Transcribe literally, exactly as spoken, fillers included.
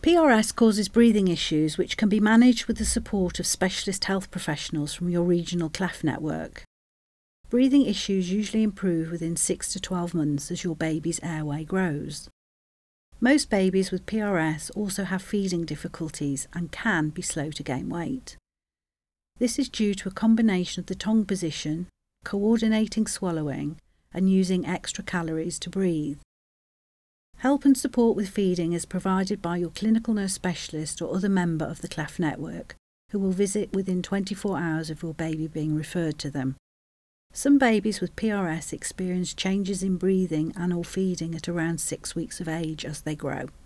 P R S causes breathing issues which can be managed with the support of specialist health professionals from your regional C L A F network. Breathing issues usually improve within six to twelve months as your baby's airway grows. Most babies with P R S also have feeding difficulties and can be slow to gain weight. This is due to a combination of the tongue position, coordinating swallowing, and using extra calories to breathe. Help and support with feeding is provided by your clinical nurse specialist or other member of the C L A F network, who will visit within twenty-four hours of your baby being referred to them. Some babies with P R S experience changes in breathing and or feeding at around six weeks of age as they grow.